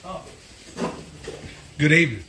Good evening.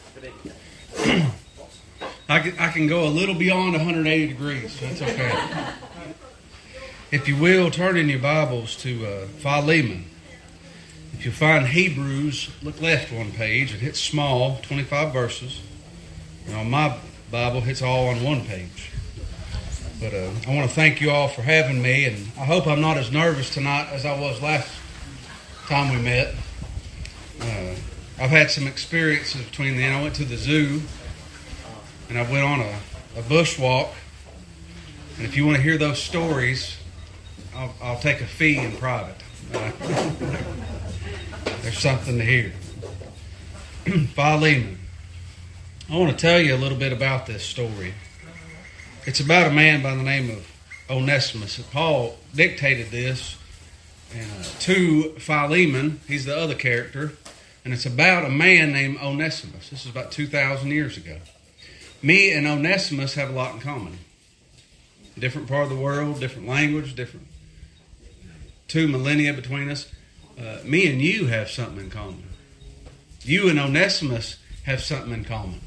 I can go a little beyond 180 degrees, so that's okay. If you will, turn in your Bibles to Philemon. If you find Hebrews, look left one page. It hits small, 25 verses. And on my Bible, it's all on one page. But I want to thank you all for having me, and I hope I'm not as nervous tonight as I was last time we met. I've had some experiences between then. I went to the zoo, and I went on a bushwalk. And if you want to hear those stories, I'll take a fee in private. There's something to hear. Philemon. I want to tell you a little bit about this story. It's about a man by the name of Onesimus. Paul dictated this to Philemon. He's the other character. And it's about a man named Onesimus. This is about 2,000 years ago. Me and Onesimus have a lot in common. Different part of the world, different language, different 2 millennia between us. Me and you have something in common. You and Onesimus have something in common.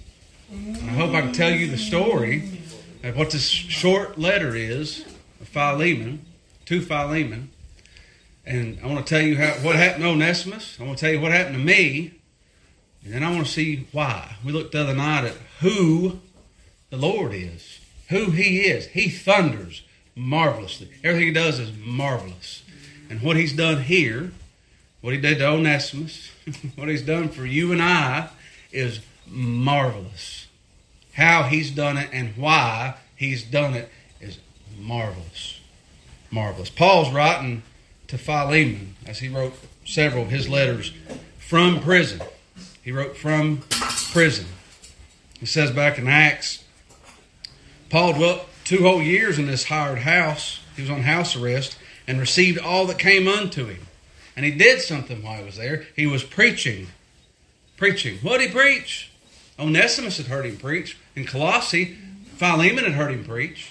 I hope I can tell you the story of what this short letter is of Philemon, to Philemon. And I want to tell you what happened to Onesimus. I want to tell you what happened to me. And then I want to see why. We looked the other night at who the Lord is. Who He is. He thunders marvelously. Everything He does is marvelous. And what He's done here, what He did to Onesimus, what He's done for you and I is marvelous. How He's done it and why He's done it is marvelous. Marvelous. Paul's writing to Philemon, as he wrote several of his letters, from prison. He wrote from prison. It says back in Acts, Paul dwelt 2 whole years in this hired house. He was on house arrest and received all that came unto him. And he did something while he was there. He was preaching. Preaching. What did he preach? Onesimus had heard him preach. In Colossae, Philemon had heard him preach.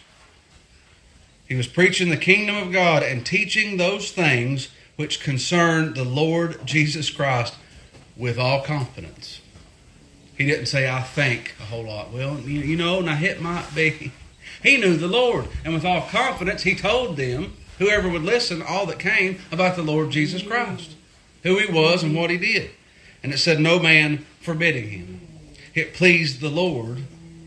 He was preaching the kingdom of God and teaching those things which concern the Lord Jesus Christ with all confidence. He didn't say, I think, a whole lot. Well, now it might be. He knew the Lord. And with all confidence, he told them, whoever would listen, all that came about the Lord Jesus Christ. Who He was and what He did. And it said, no man forbidding Him. It pleased the Lord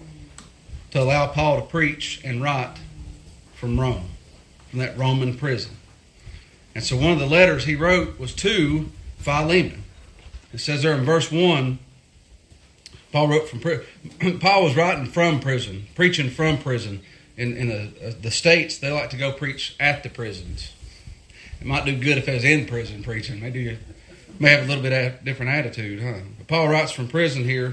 to allow Paul to preach and write from Rome, from that Roman prison. And so one of the letters he wrote was to Philemon. It says there in verse 1, Paul was writing from prison, preaching from prison. In the States, they like to go preach at the prisons. It might do good if it was in prison preaching. Maybe you may have a little bit of different attitude, huh? But Paul writes from prison here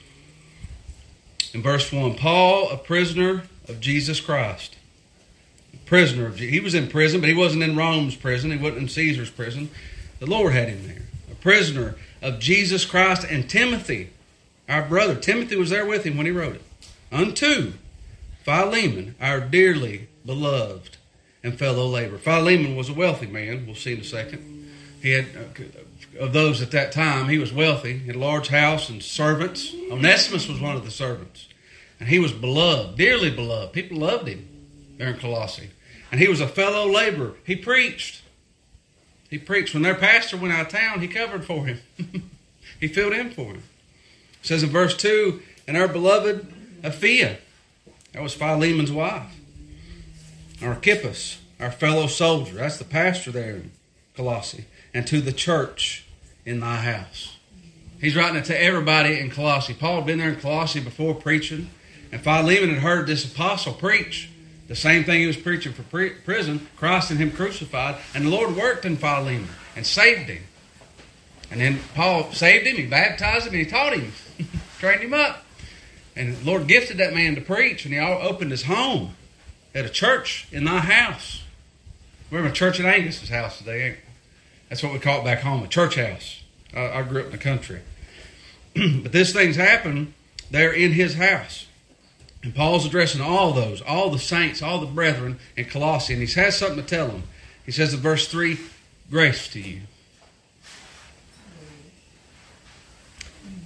in verse 1. Paul, a prisoner of Jesus Christ. He was in prison, but he wasn't in Rome's prison. He wasn't in Caesar's prison. The Lord had him there. A prisoner of Jesus Christ, and Timothy, our brother. Timothy was there with him when he wrote it. Unto Philemon, our dearly beloved and fellow laborer. Philemon was a wealthy man. We'll see in a second. He had, of those at that time, he was wealthy. He had a large house and servants. Onesimus was one of the servants. And he was beloved, dearly beloved. People loved him there in Colossae. And he was a fellow laborer. He preached. When their pastor went out of town, he covered for him. He filled in for him. It says in verse 2, and our beloved Apphia, that was Philemon's wife. Archippus, our fellow soldier, that's the pastor there in Colossae. And to the church in thy house. He's writing it to everybody in Colossae. Paul had been there in Colossae before preaching. And Philemon had heard this apostle preach the same thing he was preaching for prison, Christ and Him crucified. And the Lord worked in Philemon and saved him. And then Paul saved him, he baptized him, and he taught him, trained him up. And the Lord gifted that man to preach, and he opened his home at a church in thy house. We're in a church at Angus's house today, ain't we? That's what we call it back home, a church house. I grew up in the country. But this thing's happened there in his house. And Paul's addressing all the saints, all the brethren in Colossae, and he has something to tell them. He says in verse 3, grace to you.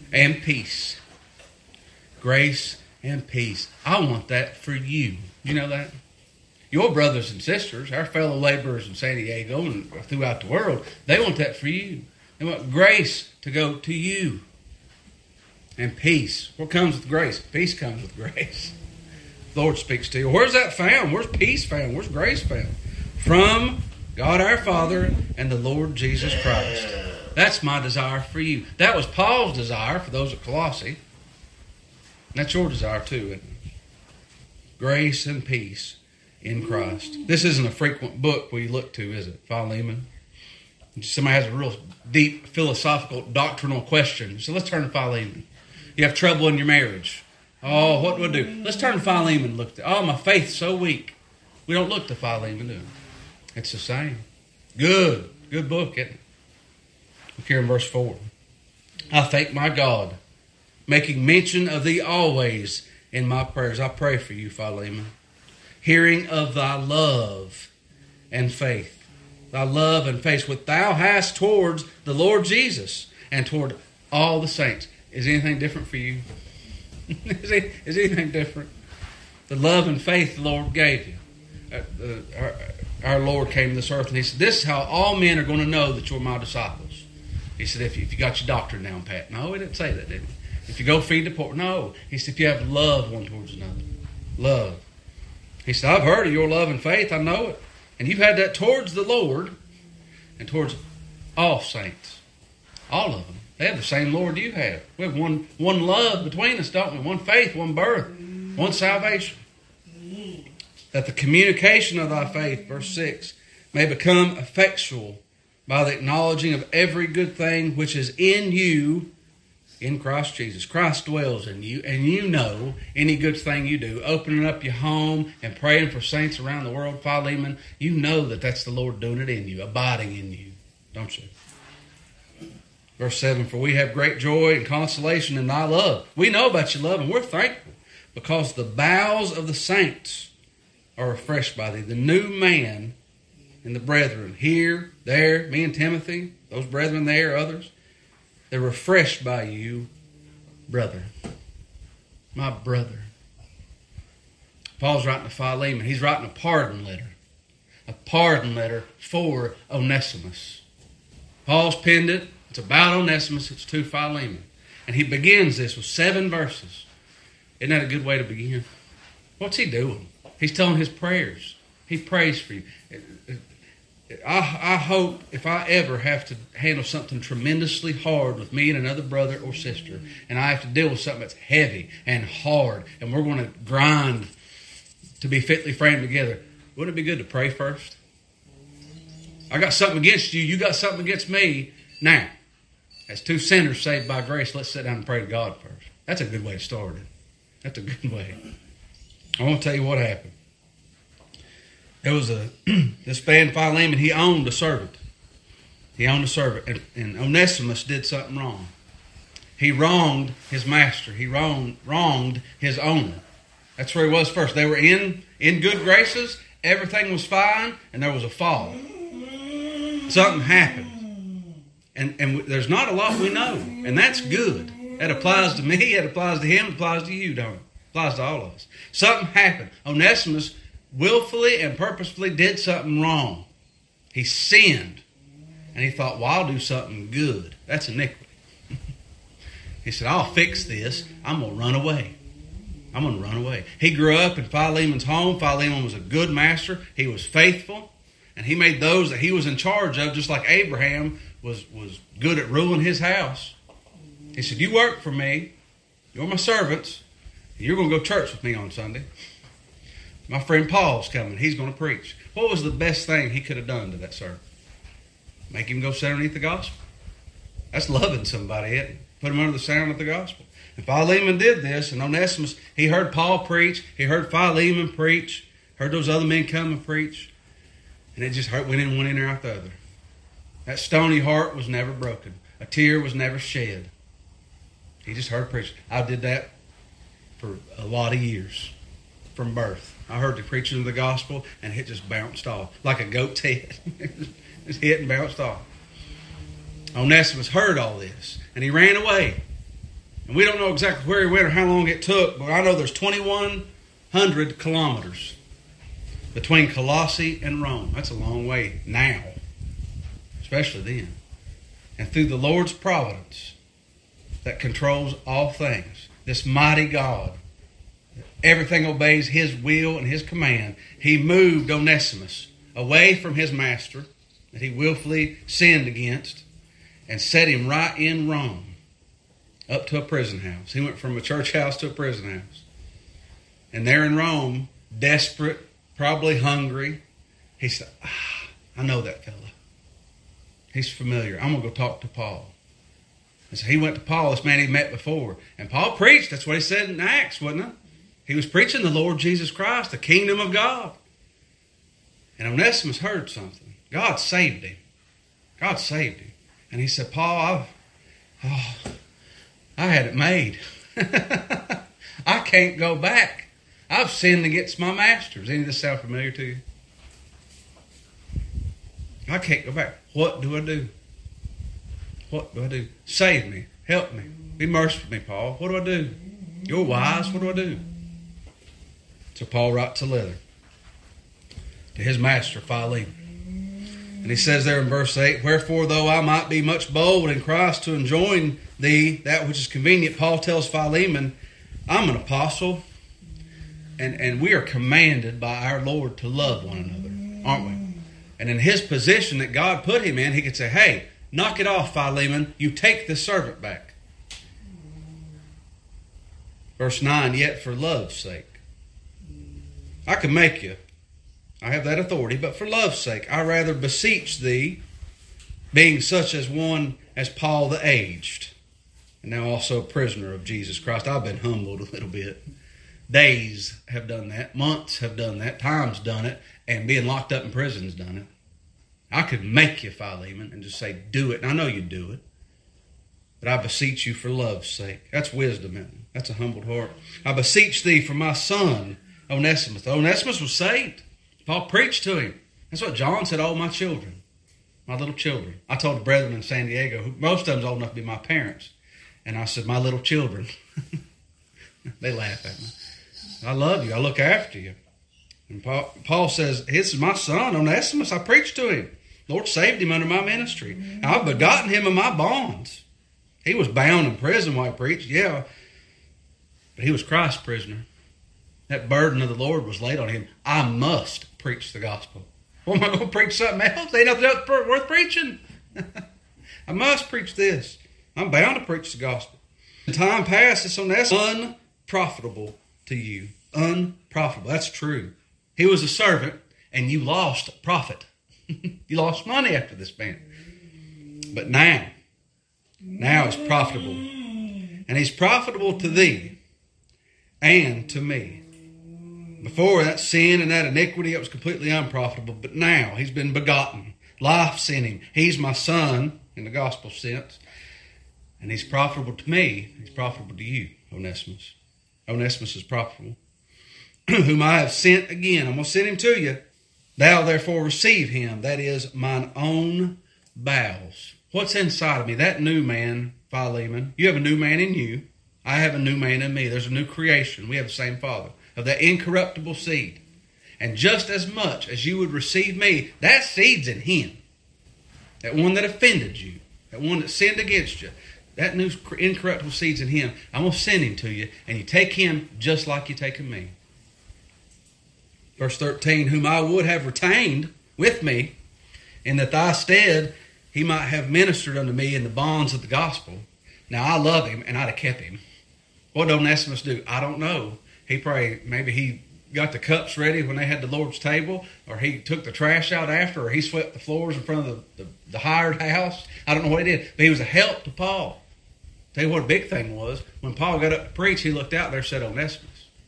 and peace. Grace and peace. I want that for you. You know that? Your brothers and sisters, our fellow laborers in San Diego and throughout the world, they want that for you. They want grace to go to you. And peace. What comes with grace? Peace comes with grace. The Lord speaks to you. Where's that found? Where's peace found? Where's grace found? From God our Father and the Lord Jesus Christ. That's my desire for you. That was Paul's desire for those at Colossae. That's your desire too, isn't it? Grace and peace in Christ. This isn't a frequent book we look to, is it? Philemon. Somebody has a real deep philosophical, doctrinal question. So let's turn to Philemon. You have trouble in your marriage. Oh, what do I do? Let's turn to Philemon and look. Oh, my faith's so weak. We don't look to Philemon, do we? It's the same. Good book, isn't it? Look here in verse 4. I thank my God, making mention of thee always in my prayers. I pray for you, Philemon. Hearing of thy love and faith. Thy love and faith which thou hast towards the Lord Jesus and toward all the saints. Is anything different for you? Is anything different? The love and faith the Lord gave you. Our Lord came to this earth and He said, this is how all men are going to know that you're my disciples. He said, if you got your doctrine down pat. No, He didn't say that, did He? If you go feed the poor. No. He said, if you have love one towards another. Love. He said, I've heard of your love and faith. I know it. And you've had that towards the Lord and towards all saints. All of them. They have the same Lord you have. We have one love between us, don't we? One faith, one birth, one salvation. That the communication of thy faith, verse 6, may become effectual by the acknowledging of every good thing which is in you in Christ Jesus. Christ dwells in you, and you know any good thing you do, opening up your home and praying for saints around the world, Philemon, you know that that's the Lord doing it in you, abiding in you, don't you? Verse 7, for we have great joy and consolation in thy love. We know about your love, and we're thankful because the bowels of the saints are refreshed by thee. The new man and the brethren here, there, me and Timothy, those brethren there, others, they're refreshed by you, brother. My brother. Paul's writing to Philemon. He's writing a pardon letter. A pardon letter for Onesimus. Paul's penned it. It's about Onesimus. It's to Philemon. And he begins this with 7 verses. Isn't that a good way to begin? What's he doing? He's telling his prayers. He prays for you. I hope if I ever have to handle something tremendously hard with me and another brother or sister, and I have to deal with something that's heavy and hard, and we're going to grind to be fitly framed together, wouldn't it be good to pray first? I got something against you. You got something against me. Now, as 2 sinners saved by grace, let's sit down and pray to God first. That's a good way to start it. That's a good way. I want to tell you what happened. There was this man Philemon, he owned a servant. He owned a servant. And Onesimus did something wrong. He wronged his master. He wronged his owner. That's where he was first. They were in good graces. Everything was fine. And there was a fall. Something happened. And there's not a lot we know. And that's good. That applies to me. It applies to him. It applies to you, don't it? It applies to all of us. Something happened. Onesimus willfully and purposefully did something wrong. He sinned. And he thought, well, I'll do something good. That's iniquity. He said, I'll fix this. I'm going to run away. I'm going to run away. He grew up in Philemon's home. Philemon was a good master. He was faithful. And he made those that he was in charge of, just like Abraham was good at ruling his house. He said, you work for me. You're my servants. And you're going to go to church with me on Sunday. My friend Paul's coming. He's going to preach. What was the best thing he could have done to that servant? Make him go sit underneath the gospel. That's loving somebody, isn't it? Put him under the sound of the gospel. And Philemon did this, and Onesimus, he heard Paul preach. He heard Philemon preach. Heard those other men come and preach. And it just went in one ear out the other. That stony heart was never broken. A tear was never shed. He just heard preaching. I did that for a lot of years from birth. I heard the preaching of the gospel, and it just bounced off like a goat's head. Just hit and bounced off. Onesimus heard all this, and he ran away. And we don't know exactly where he went or how long it took, but I know there's 2,100 kilometers between Colossae and Rome. That's a long way now, especially then. And through the Lord's providence that controls all things, this mighty God, everything obeys His will and His command, He moved Onesimus away from his master that he willfully sinned against and set him right in Rome up to a prison house. He went from a church house to a prison house. And there in Rome, desperate, probably hungry, he said, I know that fella. He's familiar. I'm going to go talk to Paul. And so he went to Paul, this man he met before. And Paul preached. That's what he said in Acts, wasn't it? He was preaching the Lord Jesus Christ, the kingdom of God. And Onesimus heard something. God saved him. God saved him. And he said, Paul, I had it made. I can't go back. I've sinned against my masters. Any of this sound familiar to you? I can't go back. What do I do? What do I do? Save me. Help me. Be merciful to me, Paul. What do I do? You're wise. What do I do? So Paul writes a letter to his master, Philemon. And he says there in verse 8, Wherefore, though I might be much bold in Christ to enjoin thee that which is convenient, Paul tells Philemon, I'm an apostle, and we are commanded by our Lord to love one another, aren't we? And in his position that God put him in, he could say, hey, knock it off, Philemon. You take this servant back. Verse 9, Yet for love's sake. I can make you. I have that authority, but for love's sake, I rather beseech thee, being such as one as Paul the aged, and now also a prisoner of Jesus Christ. I've been humbled a little bit. Days have done that. Months have done that. Time's done it. And being locked up in prison's done it. I could make you, Philemon, and just say, do it. And I know you do it. But I beseech you for love's sake. That's wisdom, isn't it? That's a humbled heart. I beseech thee for my son, Onesimus. Onesimus was saved. Paul preached to him. That's what John said, oh, my children, my little children. I told the brethren in San Diego, who most of them's old enough to be my parents, and I said, my little children. They laugh at me. I love you. I look after you. And Paul says, this is my son, Onesimus. I preached to him. The Lord saved him under my ministry. I've begotten him of my bonds. He was bound in prison while he preached, yeah. But he was Christ's prisoner. That burden of the Lord was laid on him. I must preach the gospel. Well, am I going to preach something else? Ain't nothing else worth preaching. I must preach this. I'm bound to preach the gospel. In time past, it's unprofitable to you. Unprofitable. That's true. He was a servant, and you lost profit. You lost money after this man. But now it's profitable. And he's profitable to thee and to me. Before that sin and that iniquity, it was completely unprofitable. But now he's been begotten. Life's in him. He's my son in the gospel sense. And he's profitable to me. He's profitable to you, Onesimus. Onesimus is profitable. Whom I have sent again. I'm going to send him to you. Thou therefore receive him. That is mine own bowels. What's inside of me? That new man, Philemon. You have a new man in you. I have a new man in me. There's a new creation. We have the same Father. Of that incorruptible seed. And just as much as you would receive me, that seed's in him. That one that offended you. That one that sinned against you. That new incorruptible seed's in him. I'm going to send him to you. And you take him just like you're taking me. Verse 13, whom I would have retained with me, in that thy stead he might have ministered unto me in the bonds of the gospel. Now I love him, and I'd have kept him. What did Onesimus do? I don't know. He prayed. Maybe he got the cups ready when they had the Lord's table, or he took the trash out after, or he swept the floors in front of the hired house. I don't know what he did, but he was a help to Paul. Tell you what a big thing was. When Paul got up to preach, he looked out there and said, Onesimus,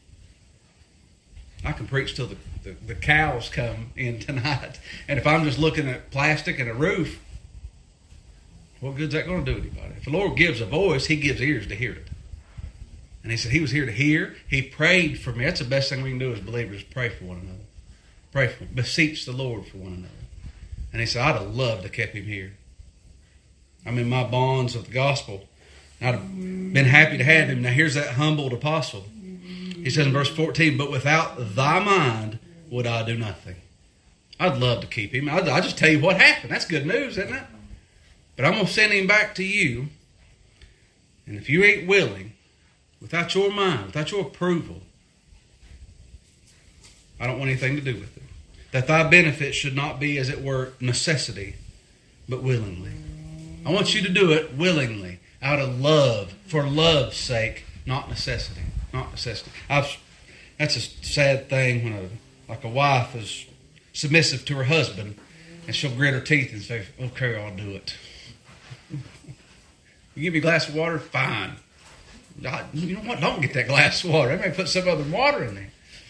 I can preach till the cows come in tonight. And if I'm just looking at plastic and a roof, what good's that going to do anybody? If the Lord gives a voice, he gives ears to hear it. And he said he was here to hear. He prayed for me. That's the best thing we can do as believers, pray for one another. Pray for him. Beseech the Lord for one another. And he said, I'd have loved to keep him here. I'm in my bonds of the gospel. I'd have been happy to have him. Now here's that humbled apostle. He says in verse 14, but without thy mind would I do nothing. I'd love to keep him. I'll just tell you what happened. That's good news, isn't it? But I'm going to send him back to you. And if you ain't willing, without your mind, without your approval, I don't want anything to do with it. That thy benefit should not be, as it were, necessity, but willingly. I want you to do it willingly, out of love, for love's sake, not necessity. Not necessity. That's a sad thing when a wife is submissive to her husband, and she'll grit her teeth and say, okay, I'll do it. You give me a glass of water? Fine. You know what? Don't get that glass of water. I may put some other water in there.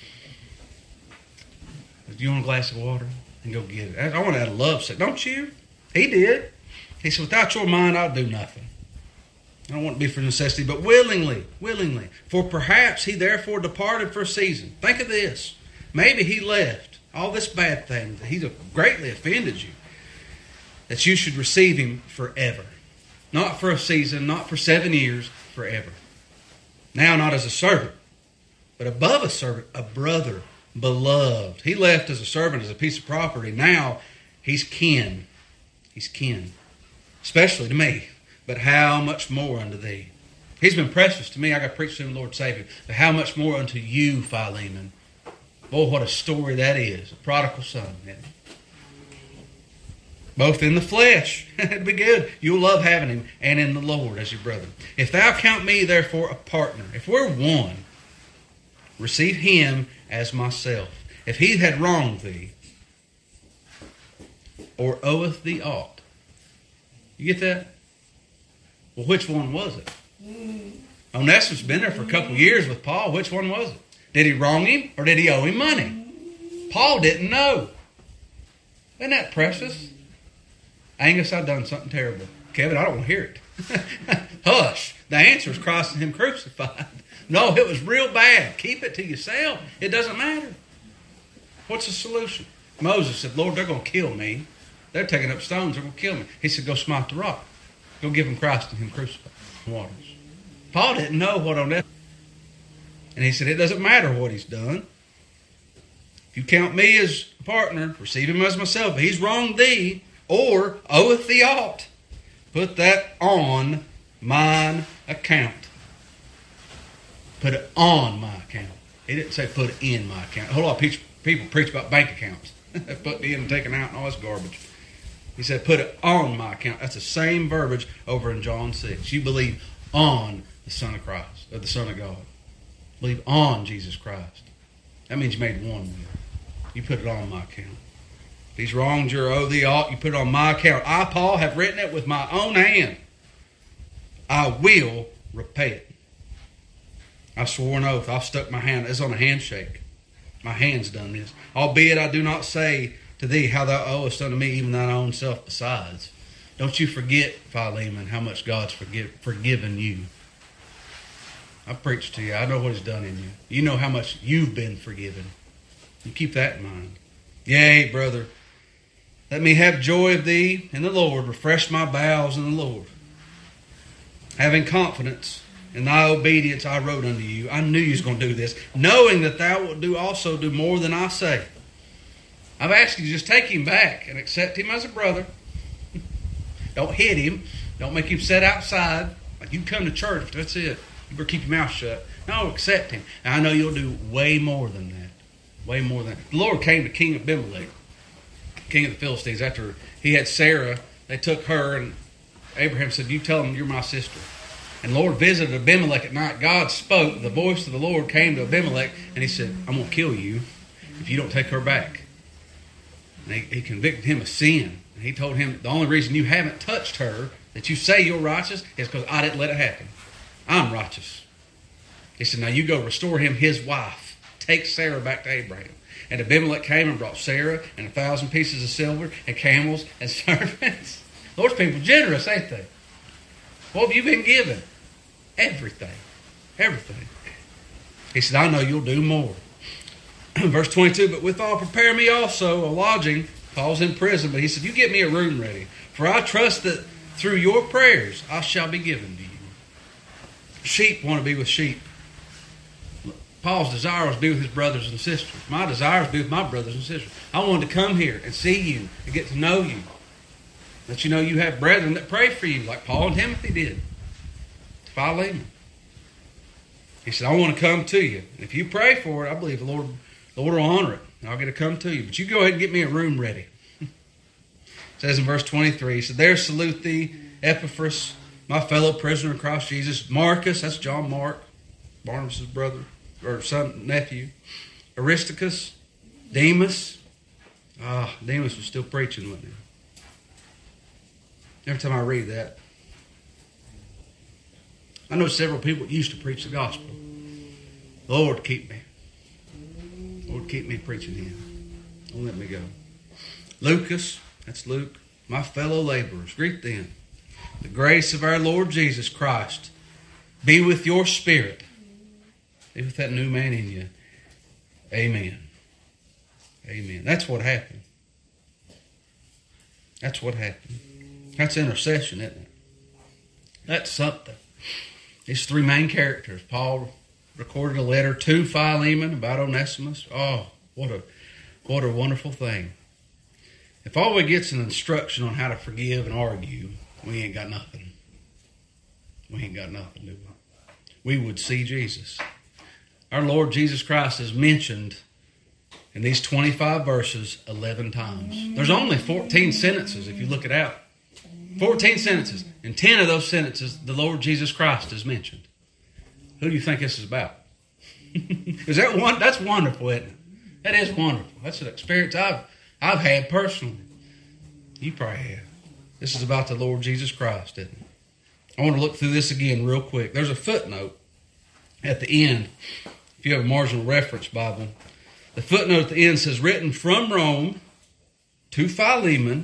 Do you want a glass of water? And go get it. I want to add a love set. Don't you? He did. He said, without your mind, I'll do nothing. I don't want to be for necessity, but willingly. For perhaps he therefore departed for a season. Think of this. Maybe he left all this bad thing. He's greatly offended you. That you should receive him forever. Not for a season, not for 7 years, forever. Now not as a servant, but above a servant, a brother, beloved. He left as a servant, as a piece of property. Now he's kin. He's kin. Especially to me. But how much more unto thee? He's been precious to me. I got to preach to him, Lord Savior. But how much more unto you, Philemon? Boy, what a story that is. A prodigal son. Both in the flesh. It'd be good. You'll love having him. And in the Lord as your brother. If thou count me, therefore, a partner. If we're one, receive him as myself. If he had wronged thee, or oweth thee aught. You get that? Well, which one was it? Onesimus been there for a couple of years with Paul. Which one was it? Did he wrong him or did he owe him money? Paul didn't know. Isn't that precious? Angus, I've done something terrible. Kevin, I don't want to hear it. Hush. The answer is Christ and him crucified. No, it was real bad. Keep it to yourself. It doesn't matter. What's the solution? Moses said, Lord, they're going to kill me. They're taking up stones. They're going to kill me. He said, go smite the rock. Go give him Christ and him crucified. Waters. Paul didn't know what on that. And he said, it doesn't matter what he's done. If you count me as a partner, receive him as myself. If he's wronged thee, or oweth thee aught, put that on mine account. Put it on my account. He didn't say put it in my account. A whole lot of people preach about bank accounts. Putting in and taking out and all this garbage. He said put it on my account. That's the same verbiage over in John 6. You believe on the Son of Christ, or the Son of God. Believe on Jesus Christ. That means you made one with him. You put it on my account. If he's wronged you or owe thee aught, you put it on my account. I, Paul, have written it with my own hand. I will repay it. I swore an oath. I've stuck my hand. It's on a handshake. My hand's done this. Albeit I do not say to thee how thou owest unto me even thine own self besides. Don't you forget, Philemon, how much God's forgiven you. I've preached to you. I know what he's done in you. You know how much you've been forgiven. You keep that in mind. Yea, brother, let me have joy of thee in the Lord. Refresh my bowels in the Lord. Having confidence in thy obedience I wrote unto you. I knew you was going to do this. Knowing that thou wilt also do more than I say. I've asked you to just take him back and accept him as a brother. Don't hit him. Don't make him sit outside. Like you come to church, that's it. You better keep your mouth shut. No, accept him. And I know you'll do way more than that. Way more than that. The Lord came to King Abimelech, king of the Philistines, after he had Sarah. They took her, and Abraham said, you tell him you're my sister. And the Lord visited Abimelech at night. God spoke. The voice of the Lord came to Abimelech, and he said, I'm going to kill you if you don't take her back. And he convicted him of sin. And he told him, the only reason you haven't touched her, that you say you're righteous, is because I didn't let it happen. I'm righteous. He said, now you go restore him his wife. Take Sarah back to Abraham. And Abimelech came and brought Sarah and 1,000 pieces of silver and camels and servants. Lord's people generous, ain't they? What have you been given? Everything. Everything. He said, I know you'll do more. Verse 22, but withal prepare me also a lodging. Paul's in prison, but he said, you get me a room ready. For I trust that through your prayers I shall be given to you. Sheep want to be with sheep. Paul's desire was to be with his brothers and sisters. My desire is to be with my brothers and sisters. I wanted to come here and see you and get to know you. Let you know you have brethren that pray for you, like Paul and Timothy did. Philemon. He said, I want to come to you. And if you pray for it, I believe the Lord will honor it. And I'll get to come to you. But you go ahead and get me a room ready. It says in verse 23, he said, there salute thee, Epaphras, my fellow prisoner in Christ Jesus. Marcus, that's John Mark, Barnabas' brother, or son, nephew. Aristarchus, Demas. Demas was still preaching, wasn't he? Every time I read that, I know several people that used to preach the gospel. Lord, keep me. Lord, keep me preaching Him. Don't let me go. Lucas, that's Luke, my fellow laborers, greet them. The grace of our Lord Jesus Christ be with your spirit. Be with that new man in you. Amen. Amen. That's what happened. That's what happened. That's intercession, isn't it? That's something. These three main characters. Paul recorded a letter to Philemon about Onesimus. Oh, what a wonderful thing. If all we get's an instruction on how to forgive and argue, we ain't got nothing. We ain't got nothing, do we? We would see Jesus. Our Lord Jesus Christ is mentioned in these 25 verses 11 times. There's only 14 sentences if you look it out. 14 sentences. In 10 of those sentences, the Lord Jesus Christ is mentioned. Who do you think this is about? Is that one? That's wonderful, isn't it? That is wonderful. That's an experience I've had personally. You probably have. This is about the Lord Jesus Christ, isn't it? I want to look through this again real quick. There's a footnote at the end. If you have a marginal reference Bible, the footnote at the end says, written from Rome to Philemon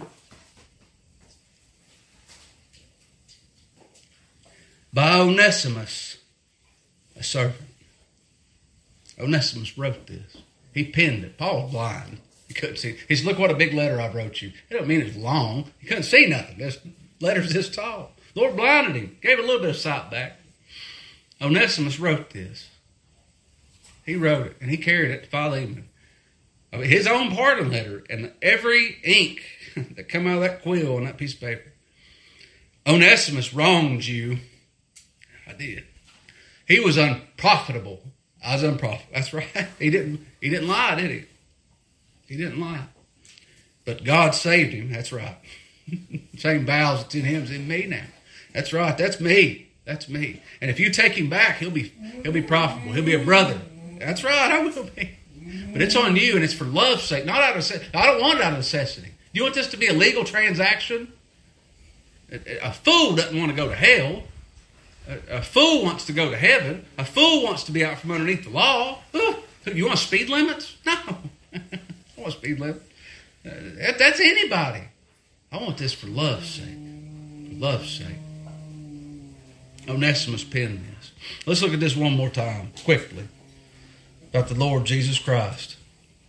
by Onesimus, a servant. Onesimus wrote this. He penned it. Paul was blind. He couldn't see. He said, look what a big letter I wrote you. It don't mean it's long. He couldn't see nothing. This letter's this tall. The Lord blinded him. Gave a little bit of sight back. Onesimus wrote this. He wrote it, and he carried it to Philemon. I mean, his own part of the letter, and every ink that come out of that quill on that piece of paper. Onesimus wronged you. I did. He was unprofitable. I was unprofitable. That's right. He didn't lie, did he? He didn't lie. But God saved him. That's right. Same bowels that's in him is in me now. That's right. That's me. That's me. And if you take him back, he'll be profitable. He'll be a brother. That's right. I will be. But it's on you, and it's for love's sake, not out of. I don't want it out of necessity. Do you want this to be a legal transaction? A fool doesn't want to go to hell. A fool wants to go to heaven. A fool wants to be out from underneath the law. You want speed limits? No. I want speed limits. That's anybody. I want this for love's sake. For love's sake. Onesimus penned this. Let's look at this one more time, quickly, about the Lord Jesus Christ.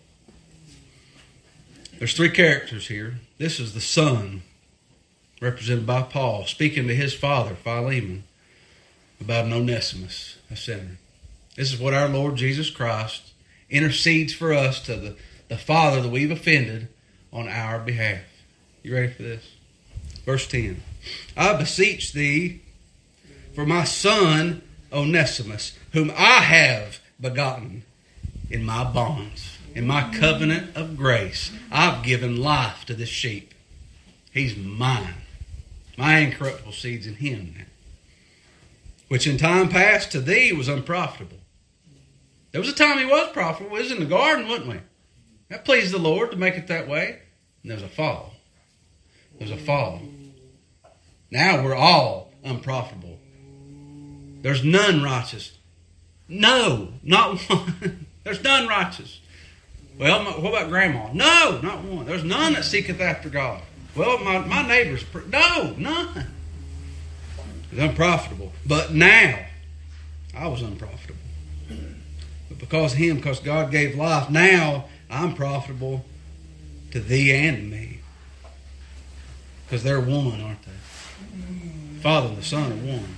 There's three characters here. This is the Son, represented by Paul, speaking to his father, Philemon, about an Onesimus, a sinner. This is what our Lord Jesus Christ intercedes for us to the Father that we've offended on our behalf. You ready for this? Verse 10. I beseech thee for my son Onesimus, whom I have begotten in my bonds, in my covenant of grace. I've given life to this sheep. He's mine. My incorruptible seed's in him now. Which in time past to thee was unprofitable. There was a time he was profitable. We was in the garden, wasn't we? That pleased the Lord to make it that way. And there was a fall. There was a fall. Now we're all unprofitable. There's none righteous. No, not one. There's none righteous. Well, what about grandma? No, not one. There's none that seeketh after God. Well, my neighbor's... No, none. It's unprofitable. But now, I was unprofitable. But because of him, because God gave life, now I'm profitable to thee and to me. Because they're one, aren't they? Father and the Son are one.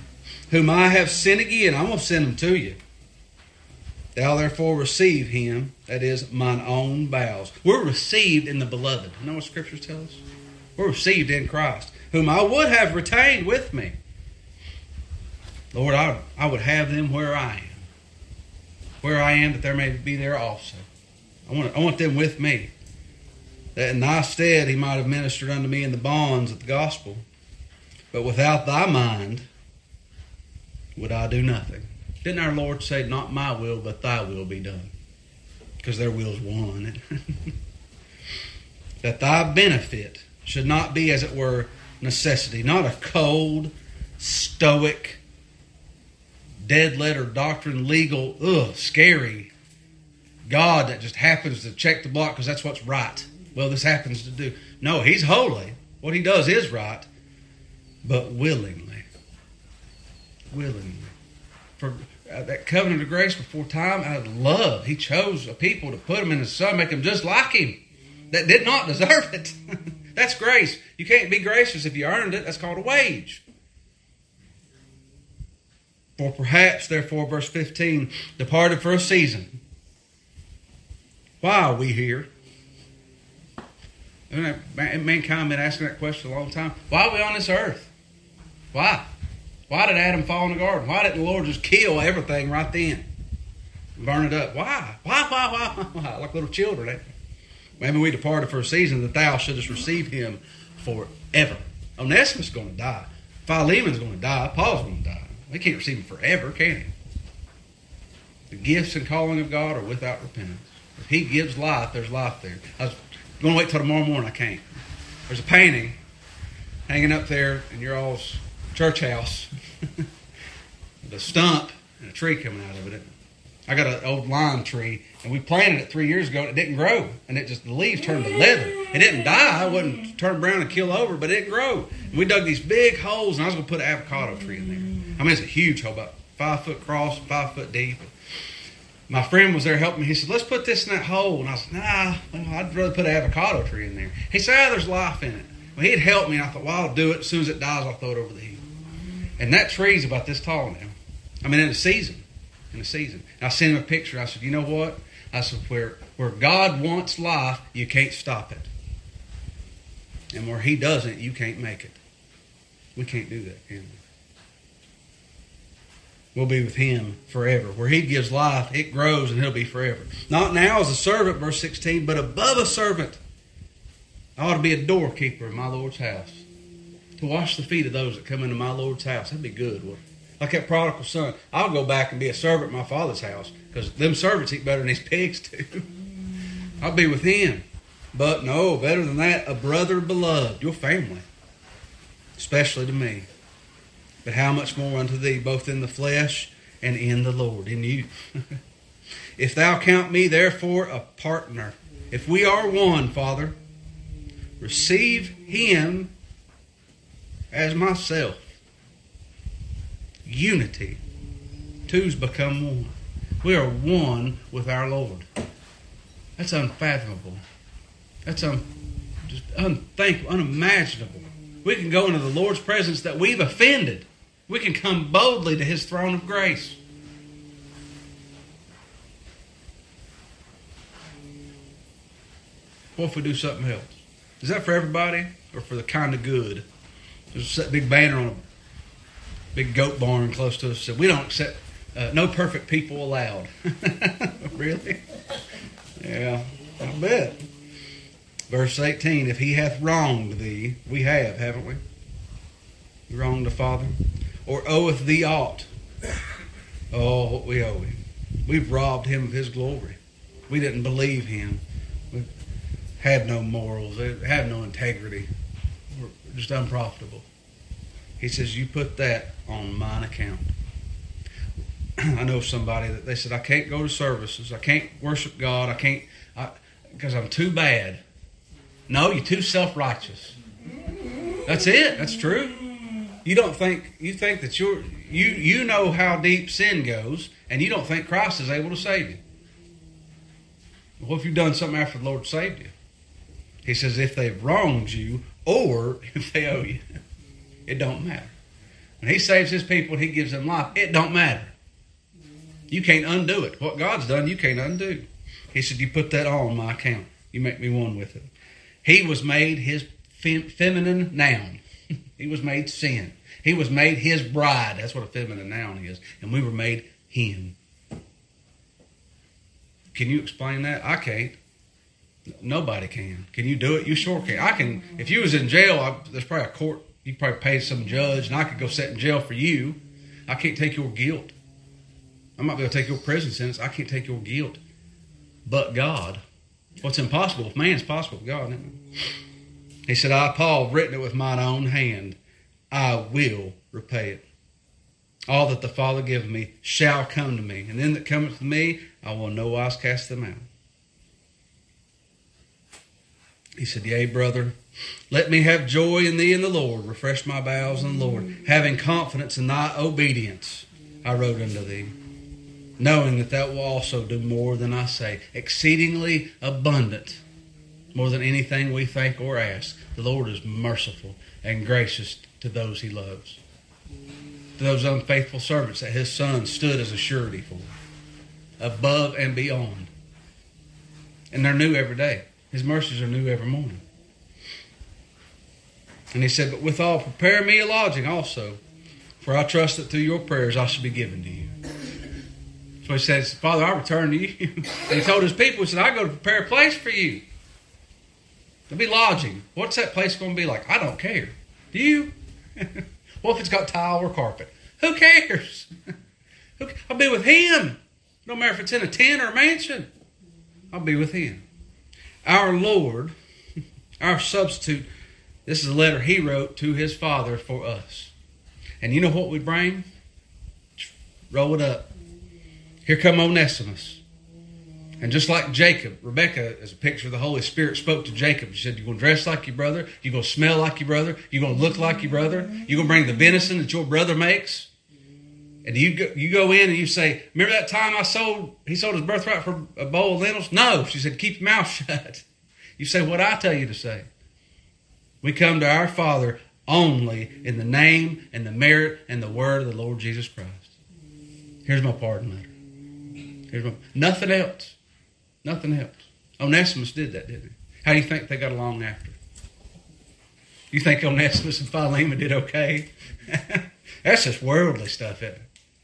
whom I have sent again. I'm going to send them to you. Thou therefore receive him, that is, mine own bowels. We're received in the beloved. You know what Scriptures tell us? We're received in Christ, whom I would have retained with me. Lord, I would have them where I am. Where I am, that there may be there also. I want them with me, that in thy stead he might have ministered unto me in the bonds of the gospel. But without thy mind would I do nothing. Didn't our Lord say, not my will, but thy will be done? Because their will's one. That thy benefit should not be, as it were, necessity. Not a cold, stoic, dead-letter doctrine, legal, scary God that just happens to check the block because that's what's right. Well, this happens to do. No, he's holy. What he does is right, but willingly. Willingly. For that covenant of grace before time, out of love, he chose a people to put them in his Son, make them just like him, that did not deserve it. That's grace. You can't be gracious if you earned it. That's called a wage. For perhaps, therefore, verse 15, departed for a season. Why are we here? Mankind been asking that question a long time. Why are we on this earth? Why? Why did Adam fall in the garden? Why didn't the Lord just kill everything right then? Burn it up. Why? Why? Like little children. Maybe we departed for a season that thou shouldest receive him forever. Onesimus is going to die. Philemon's going to die. Paul's going to die. We can't receive him forever, can he? The gifts and calling of God are without repentance. If he gives life, there's life there. I was going to wait till tomorrow morning. I can't. There's a painting hanging up there in your all's church house with a stump and a tree coming out of it. I got an old lime tree, and we planted it 3 years ago, and it didn't grow. And the leaves turned to leather. It didn't die. It wouldn't turn brown and kill over, but it didn't grow. And we dug these big holes, and I was going to put an avocado tree in there. I mean, it's a huge hole, about 5 foot across, 5 foot deep. My friend was there helping me. He said, let's put this in that hole. And I said, nah, I'd rather put an avocado tree in there. He said, there's life in it. Well, he'd help me, and I thought, well, I'll do it. As soon as it dies, I'll throw it over the heap. And that tree's about this tall now. I mean, in a season. And I sent him a picture. I said, you know what? I said, where God wants life, you can't stop it. And where he doesn't, you can't make it. We can't do that, can we? We'll be with him forever. Where he gives life, it grows and he'll be forever. Not now as a servant, verse 16, but above a servant. I ought to be a doorkeeper in my Lord's house. To wash the feet of those that come into my Lord's house. That'd be good, wouldn't it? Like that prodigal son. I'll go back and be a servant in my father's house. Because them servants eat better than these pigs do. I'll be with him. But no, better than that, a brother beloved. Your family. Especially to me. But how much more unto thee, both in the flesh and in the Lord, in you. If thou count me, therefore, a partner. If we are one, Father, receive him as myself. Unity. Two's become one. We are one with our Lord. That's unfathomable. That's just unthinkable, unimaginable. We can go into the Lord's presence that we've offended. We can come boldly to his throne of grace. What if we do something else? Is that for everybody or for the kind of good? There's a big banner on a big goat barn close to us that said, we don't accept no perfect people allowed. Really? Yeah, I bet. Verse 18, if he hath wronged thee, we have, haven't we? You wronged the Father. Or oweth thee aught. Oh, what we owe him. We've robbed him of his glory. We didn't believe him. We have no morals. Have no integrity. We're just unprofitable. He says, you put that on mine account. I know somebody that they said, I can't go to services. I can't worship God. I can't, because I'm too bad. No, you're too self-righteous. That's it. That's true. You think that you know how deep sin goes, and you don't think Christ is able to save you. Well, if you've done something after the Lord saved you? He says, if they've wronged you, or if they owe you, it don't matter. When He saves His people and He gives them life, it don't matter. You can't undo it. What God's done, you can't undo. He said, you put that on my account. You make me one with it. He was made His feminine noun. He was made sin. He was made His bride. That's what a feminine noun is. And we were made Him. Can you explain that? I can't. Nobody can. Can you do it? You sure can. I can. If you was in jail, there's probably a court. You probably pay some judge, and I could go sit in jail for you. I can't take your guilt. I'm not going to take your prison sentence. I can't take your guilt. But God. What's impossible with man is possible with God, isn't it? He said, I, Paul, have written it with mine own hand. I will repay it. All that the Father giveth me shall come to me. And them that cometh to me, I will in no wise cast them out. He said, yea, brother, let me have joy in thee in the Lord. Refresh my bowels in the Lord. Having confidence in thy obedience, I wrote unto thee. Knowing that thou wilt also do more than I say. Exceedingly abundant. More than anything we think or ask. The Lord is merciful and gracious to those He loves. To those unfaithful servants that His Son stood as a surety for. Above and beyond. And they're new every day. His mercies are new every morning. And He said, but withal prepare me a lodging also. For I trust that through your prayers I shall be given to you. So He says, Father, I return to you. And He told His people, He said, I go to prepare a place for you. There'll be lodging. What's that place going to be like? I don't care. Do you? What if it's got tile or carpet? Who cares? I'll be with Him. No matter if it's in a tent or a mansion. I'll be with Him. Our Lord, our substitute, this is a letter He wrote to His Father for us. And you know what we bring? Roll it up. Here come Onesimus. And just like Jacob, Rebecca, as a picture of the Holy Spirit, spoke to Jacob. She said, you're going to dress like your brother. You're going to smell like your brother. You're going to look like your brother. You're going to bring the venison that your brother makes. And you go in and you say, remember that time he sold his birthright for a bowl of lentils? No. She said, keep your mouth shut. You say what I tell you to say. We come to our Father only in the name and the merit and the word of the Lord Jesus Christ. Here's my pardon letter. Nothing else. Nothing else. Onesimus did that, didn't he? How do you think they got along after? You think Onesimus and Philemon did okay? That's just worldly stuff, isn't it?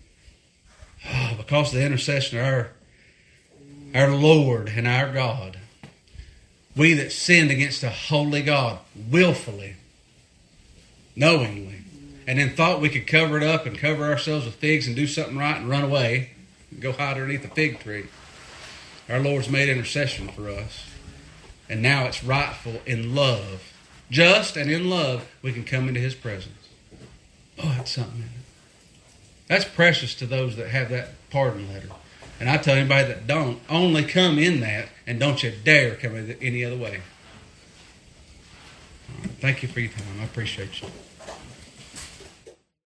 Oh, because of the intercession of our Lord and our God, we that sinned against a holy God willfully, knowingly, and then thought we could cover it up and cover ourselves with figs and do something right and run away and go hide underneath a fig tree. Our Lord's made intercession for us. And now it's rightful in love. Just and in love, we can come into His presence. Oh, that's something, isn't it? That's precious to those that have that pardon letter. And I tell anybody that don't, only come in that, and don't you dare come in any other way. All right, thank you for your time. I appreciate you.